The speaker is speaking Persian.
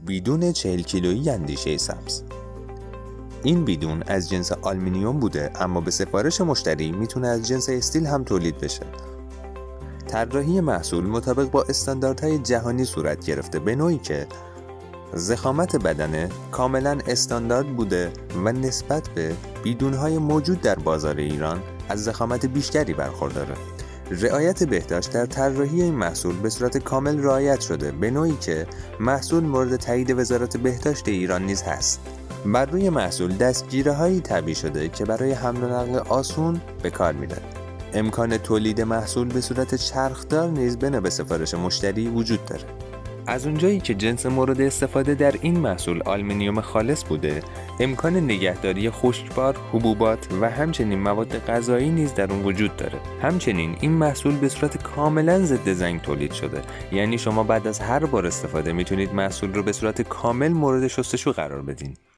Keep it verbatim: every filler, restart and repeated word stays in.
بیدون چهل کیلویی اندیشه سبز. این بیدون از جنس آلومینیوم بوده، اما به سفارش مشتری میتونه از جنس استیل هم تولید بشه. طراحی محصول مطابق با استانداردهای جهانی صورت گرفته، به نوعی که ضخامت بدنه کاملا استاندارد بوده و نسبت به بیدونهای موجود در بازار ایران از ضخامت بیشتری برخورداره. رعایت بهداشت در طراحی این محصول به صورت کامل رعایت شده، به نوعی که محصول مورد تایید وزارت بهداشت ایران نیز هست. بر روی محصول دستگیره‌هایی طبیع شده که برای حمل و نقل آسون به کار میره. امکان تولید محصول به صورت چرخدار نیز بنا به سفارش مشتری وجود داره. از اونجایی که جنس مورد استفاده در این محصول آلومینیوم خالص بوده، امکان نگهداری خشکبار، حبوبات و همچنین مواد غذایی نیز در اون وجود داره. همچنین این محصول به صورت کاملا ضد زنگ تولید شده، یعنی شما بعد از هر بار استفاده میتونید محصول رو به صورت کامل مورد شستشو قرار بدین.